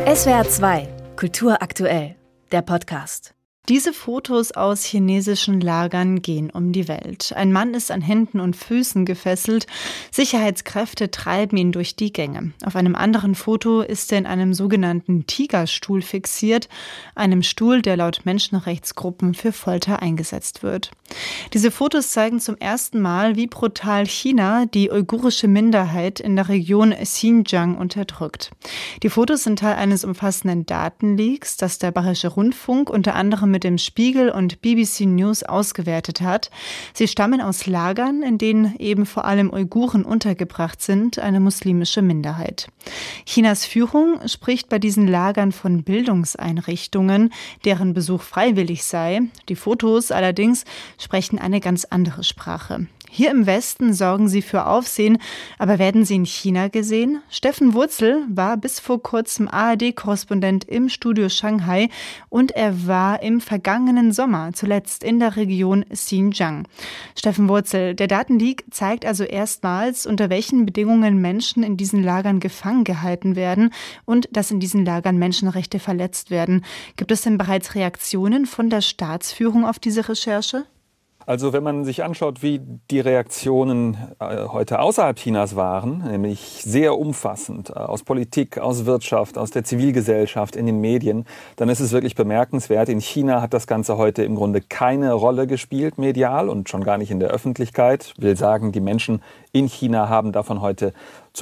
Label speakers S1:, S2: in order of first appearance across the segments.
S1: SWR 2, Kultur aktuell, der Podcast.
S2: Diese Fotos aus chinesischen Lagern gehen um die Welt. Ein Mann ist an Händen und Füßen gefesselt. Sicherheitskräfte treiben ihn durch die Gänge. Auf einem anderen Foto ist er in einem sogenannten Tigerstuhl fixiert, einem Stuhl, der laut Menschenrechtsgruppen für Folter eingesetzt wird. Diese Fotos zeigen zum ersten Mal, wie brutal China die uigurische Minderheit in der Region Xinjiang unterdrückt. Die Fotos sind Teil eines umfassenden Datenleaks, das der Bayerische Rundfunk unter anderem mit dem Spiegel und BBC News ausgewertet hat. Sie stammen aus Lagern, in denen eben vor allem Uiguren untergebracht sind, eine muslimische Minderheit. Chinas Führung spricht bei diesen Lagern von Bildungseinrichtungen, deren Besuch freiwillig sei. Die Fotos allerdings sprechen eine ganz andere Sprache. Hier im Westen sorgen sie für Aufsehen, aber werden sie in China gesehen? Steffen Wurzel war bis vor kurzem ARD-Korrespondent im Studio Shanghai und er war im vergangenen Sommer zuletzt in der Region Xinjiang. Steffen Wurzel, der Datenleak zeigt also erstmals, unter welchen Bedingungen Menschen in diesen Lagern gefangen gehalten werden und dass in diesen Lagern Menschenrechte verletzt werden. Gibt es denn bereits Reaktionen von der Staatsführung auf diese Recherche?
S3: Also wenn man sich anschaut, wie die Reaktionen heute außerhalb Chinas waren, nämlich sehr umfassend aus Politik, aus Wirtschaft, aus der Zivilgesellschaft, in den Medien, dann ist es wirklich bemerkenswert. In China hat das Ganze heute im Grunde keine Rolle gespielt, medial und schon gar nicht in der Öffentlichkeit. Ich will sagen, die Menschen in China haben davon heute zu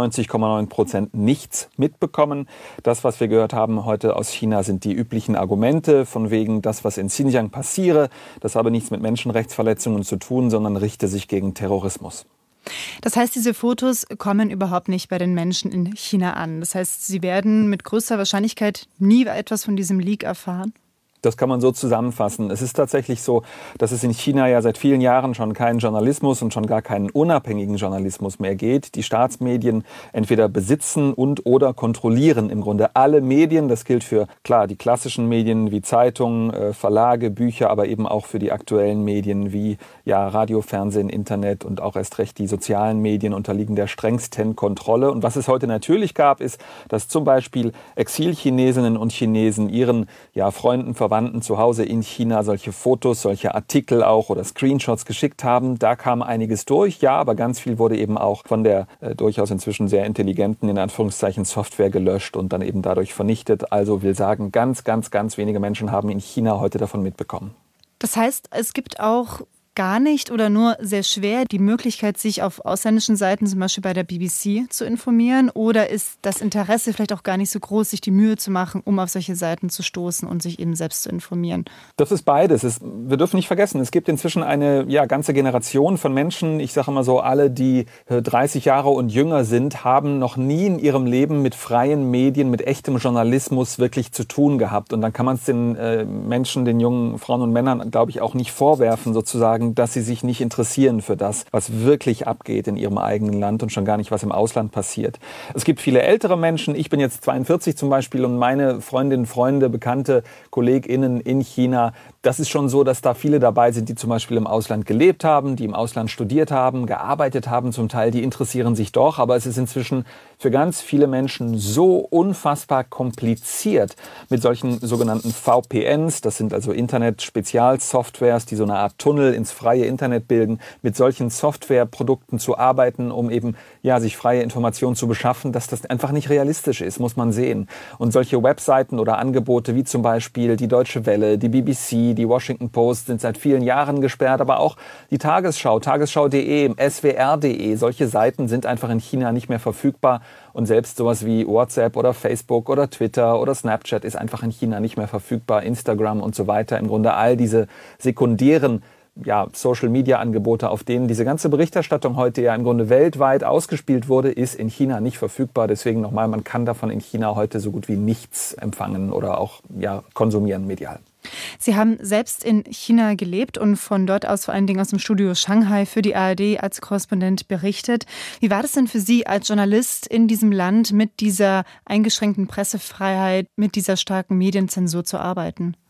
S3: 99,9% nichts mitbekommen. Das, was wir gehört haben heute aus China, sind die üblichen Argumente von wegen das, was in Xinjiang passiere. Das habe nichts mit Menschenrechtsverletzungen zu tun, sondern richte sich gegen Terrorismus.
S2: Das heißt, diese Fotos kommen überhaupt nicht bei den Menschen in China an. Das heißt, sie werden mit größter Wahrscheinlichkeit nie etwas von diesem Leak erfahren?
S3: Das kann man so zusammenfassen. Es ist tatsächlich so, dass es in China ja seit vielen Jahren schon keinen Journalismus und schon gar keinen unabhängigen Journalismus mehr geht. Die Staatsmedien entweder besitzen und oder kontrollieren im Grunde alle Medien. Das gilt für, klar, die klassischen Medien wie Zeitungen, Verlage, Bücher, aber eben auch für die aktuellen Medien wie Radio, Fernsehen, Internet und auch erst recht die sozialen Medien unterliegen der strengsten Kontrolle. Und was es heute natürlich gab, ist, dass zum Beispiel Exilchinesinnen und Chinesen ihren Freunden, Verwandten zu Hause in China solche Fotos, solche Artikel auch oder Screenshots geschickt haben. Da kam einiges durch, aber ganz viel wurde eben auch von der durchaus inzwischen sehr intelligenten, in Anführungszeichen, Software gelöscht und dann eben dadurch vernichtet. Also will sagen, ganz wenige Menschen haben in China heute davon mitbekommen.
S2: Das heißt, es gibt auch gar nicht oder nur sehr schwer die Möglichkeit, sich auf ausländischen Seiten, zum Beispiel bei der BBC, zu informieren? Oder ist das Interesse vielleicht auch gar nicht so groß, sich die Mühe zu machen, um auf solche Seiten zu stoßen und sich eben selbst zu informieren?
S3: Das ist beides. Wir dürfen nicht vergessen, es gibt inzwischen eine ganze Generation von Menschen, ich sage immer so, alle, die 30 Jahre und jünger sind, haben noch nie in ihrem Leben mit freien Medien, mit echtem Journalismus wirklich zu tun gehabt. Und dann kann man es den Menschen, den jungen Frauen und Männern, glaube ich, auch nicht vorwerfen, sozusagen, dass sie sich nicht interessieren für das, was wirklich abgeht in ihrem eigenen Land und schon gar nicht, was im Ausland passiert. Es gibt viele ältere Menschen. Ich bin jetzt 42 zum Beispiel und meine Freundinnen, Freunde, Bekannte, KollegInnen in China, das ist schon so, dass da viele dabei sind, die zum Beispiel im Ausland gelebt haben, die im Ausland studiert haben, gearbeitet haben zum Teil, die interessieren sich doch. Aber es ist inzwischen für ganz viele Menschen so unfassbar kompliziert mit solchen sogenannten VPNs, das sind also Internet-Spezialsoftwares, die so eine Art Tunnel ins freie Internet bilden, mit solchen Softwareprodukten zu arbeiten, um eben sich freie Informationen zu beschaffen, dass das einfach nicht realistisch ist, muss man sehen. Und solche Webseiten oder Angebote wie zum Beispiel die Deutsche Welle, die BBC, die Washington Post sind seit vielen Jahren gesperrt, aber auch die Tagesschau, tagesschau.de, swr.de, solche Seiten sind einfach in China nicht mehr verfügbar und selbst sowas wie WhatsApp oder Facebook oder Twitter oder Snapchat ist einfach in China nicht mehr verfügbar, Instagram und so weiter. Im Grunde all diese sekundären Social-Media-Angebote, auf denen diese ganze Berichterstattung heute im Grunde weltweit ausgespielt wurde, ist in China nicht verfügbar. Deswegen nochmal, man kann davon in China heute so gut wie nichts empfangen oder auch konsumieren medial.
S2: Sie haben selbst in China gelebt und von dort aus vor allen Dingen aus dem Studio Shanghai für die ARD als Korrespondent berichtet. Wie war das denn für Sie als Journalist in diesem Land mit dieser eingeschränkten Pressefreiheit, mit dieser starken Medienzensur zu arbeiten?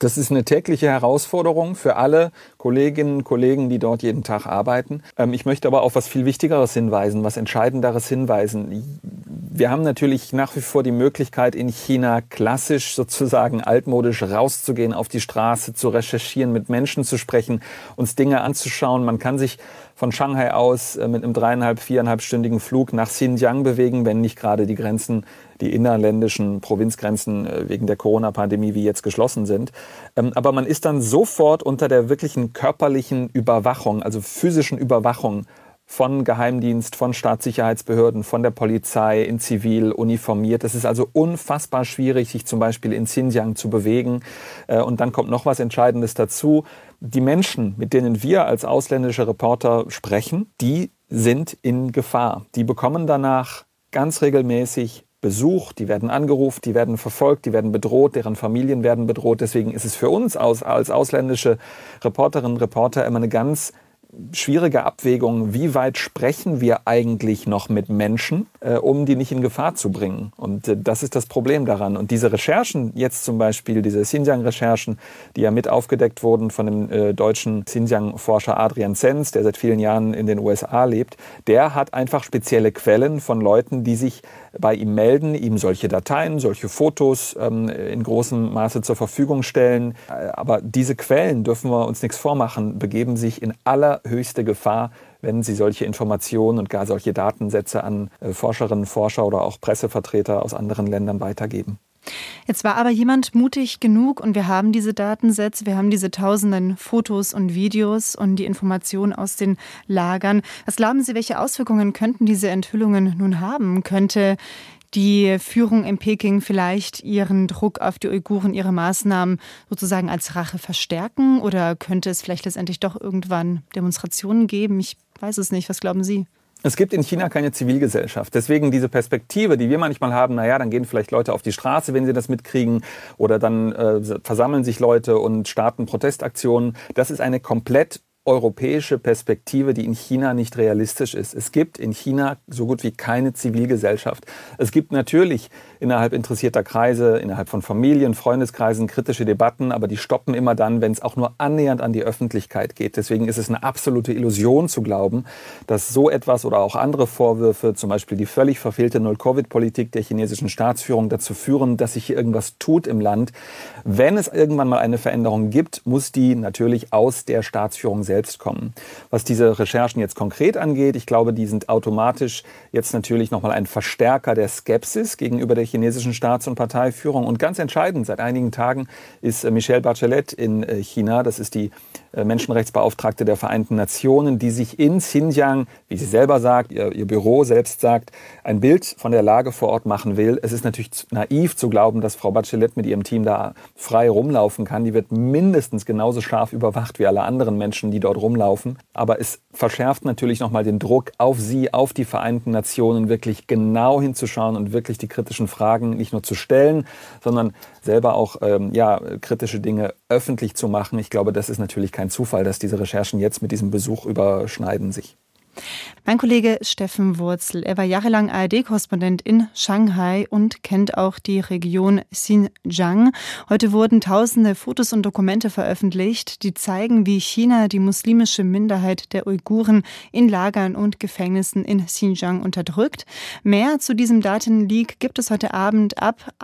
S3: Das ist eine tägliche Herausforderung für alle Kolleginnen und Kollegen, die dort jeden Tag arbeiten. Ich möchte aber auf was viel Wichtigeres hinweisen, was Entscheidenderes hinweisen. Wir haben natürlich nach wie vor die Möglichkeit, in China klassisch sozusagen altmodisch rauszugehen, auf die Straße zu recherchieren, mit Menschen zu sprechen, uns Dinge anzuschauen. Man kann sich von Shanghai aus mit einem 3,5-4,5-stündigen Flug nach Xinjiang bewegen, wenn nicht gerade die Grenzen, die innerländischen Provinzgrenzen wegen der Corona-Pandemie wie jetzt geschlossen sind. Aber man ist dann sofort unter der wirklichen körperlichen Überwachung, also physischen Überwachung von Geheimdienst, von Staatssicherheitsbehörden, von der Polizei in Zivil uniformiert. Es ist also unfassbar schwierig, sich zum Beispiel in Xinjiang zu bewegen. Und dann kommt noch was Entscheidendes dazu. Die Menschen, mit denen wir als ausländische Reporter sprechen, die sind in Gefahr. Die bekommen danach ganz regelmäßig Besuch, die werden angerufen, die werden verfolgt, die werden bedroht, deren Familien werden bedroht. Deswegen ist es für uns als ausländische Reporterinnen und Reporter immer eine ganz schwierige Abwägung, wie weit sprechen wir eigentlich noch mit Menschen, um die nicht in Gefahr zu bringen. Und das ist das Problem daran. Und diese Recherchen, jetzt zum Beispiel diese Xinjiang-Recherchen, die ja mit aufgedeckt wurden von dem deutschen Xinjiang-Forscher Adrian Zenz, der seit vielen Jahren in den USA lebt, der hat einfach spezielle Quellen von Leuten, die sich bei ihm melden, ihm solche Dateien, solche Fotos in großem Maße zur Verfügung stellen. Aber diese Quellen, dürfen wir uns nichts vormachen, begeben sich in allerhöchste Gefahr, wenn sie solche Informationen und gar solche Datensätze an Forscherinnen, Forscher oder auch Pressevertreter aus anderen Ländern weitergeben.
S2: Jetzt war aber jemand mutig genug und wir haben diese Datensätze, wir haben diese tausenden Fotos und Videos und die Informationen aus den Lagern. Was glauben Sie, welche Auswirkungen könnten diese Enthüllungen nun haben? Könnte die Führung in Peking vielleicht ihren Druck auf die Uiguren, ihre Maßnahmen sozusagen als Rache verstärken? Oder könnte es vielleicht letztendlich doch irgendwann Demonstrationen geben? Ich weiß es nicht. Was glauben Sie?
S3: Es gibt in China keine Zivilgesellschaft. Deswegen diese Perspektive, die wir manchmal haben, dann gehen vielleicht Leute auf die Straße, wenn sie das mitkriegen, oder dann versammeln sich Leute und starten Protestaktionen. Das ist eine komplett europäische Perspektive, die in China nicht realistisch ist. Es gibt in China so gut wie keine Zivilgesellschaft. Es gibt natürlich innerhalb interessierter Kreise, innerhalb von Familien, Freundeskreisen kritische Debatten, aber die stoppen immer dann, wenn es auch nur annähernd an die Öffentlichkeit geht. Deswegen ist es eine absolute Illusion zu glauben, dass so etwas oder auch andere Vorwürfe, zum Beispiel die völlig verfehlte Null-Covid-Politik der chinesischen Staatsführung, dazu führen, dass sich hier irgendwas tut im Land. Wenn es irgendwann mal eine Veränderung gibt, muss die natürlich aus der Staatsführung selbst kommen. Was diese Recherchen jetzt konkret angeht, ich glaube, die sind automatisch jetzt natürlich nochmal ein Verstärker der Skepsis gegenüber der chinesischen Staats- und Parteiführung. Und ganz entscheidend, seit einigen Tagen ist Michelle Bachelet in China, das ist die Menschenrechtsbeauftragte der Vereinten Nationen, die sich in Xinjiang, wie sie selber sagt, ihr Büro selbst sagt, ein Bild von der Lage vor Ort machen will. Es ist natürlich naiv zu glauben, dass Frau Bachelet mit ihrem Team da frei rumlaufen kann. Die wird mindestens genauso scharf überwacht wie alle anderen Menschen, die dort rumlaufen. Aber es verschärft natürlich nochmal den Druck auf sie, auf die Vereinten Nationen, wirklich genau hinzuschauen und wirklich die kritischen Fragen nicht nur zu stellen, sondern selber auch kritische Dinge öffentlich zu machen. Ich glaube, das ist natürlich kein Zufall, dass diese Recherchen jetzt mit diesem Besuch überschneiden sich.
S2: Mein Kollege Steffen Wurzel, er war jahrelang ARD-Korrespondent in Shanghai und kennt auch die Region Xinjiang. Heute wurden tausende Fotos und Dokumente veröffentlicht, die zeigen, wie China die muslimische Minderheit der Uiguren in Lagern und Gefängnissen in Xinjiang unterdrückt. Mehr zu diesem Datenleak gibt es heute Abend ab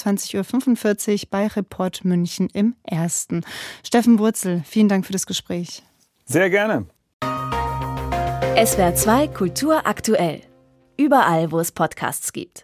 S2: 21.45 Uhr bei Report München im Ersten. Steffen Wurzel, vielen Dank für das Gespräch.
S3: Sehr gerne.
S1: SWR 2 Kultur aktuell. Überall, wo es Podcasts gibt.